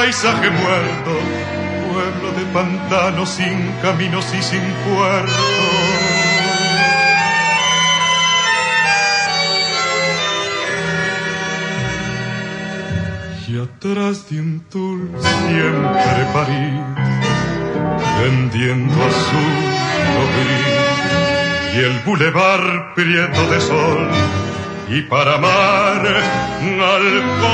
paisaje muerto, pueblo de pantanos sin caminos y sin puerto. Y atrás de un tul siempre París, vendiendo azul o gris, y el bulevar prieto de sol, y para amar alcohol,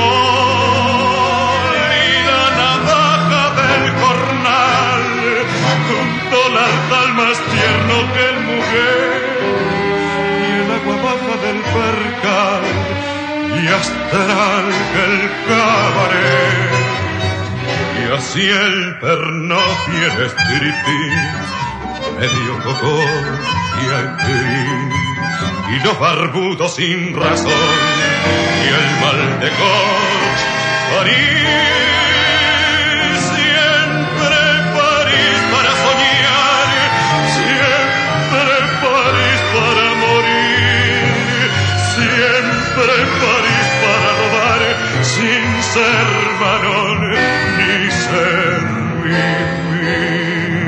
y la navaja del jornal, un dólar más tierno que el mujer, y el agua baja del percal, y astral el cabaret, y así el Pernod y el striptease, medio cocó y actriz, y los barbudos sin razón, y el mal de coche, París, siempre París para soñar, siempre París para morir, siempre París para robar, sin ser varón ni ser vivir.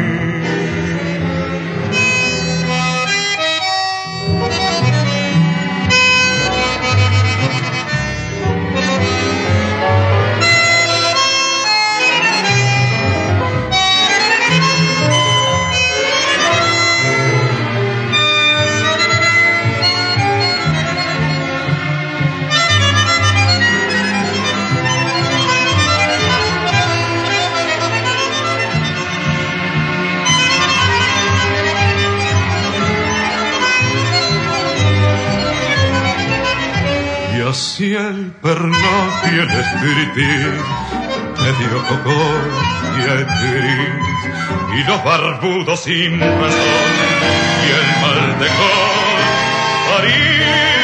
Así el Pernod y el striptease, medio cocó y actriz, y los barbudos sin razón, y el mal de París.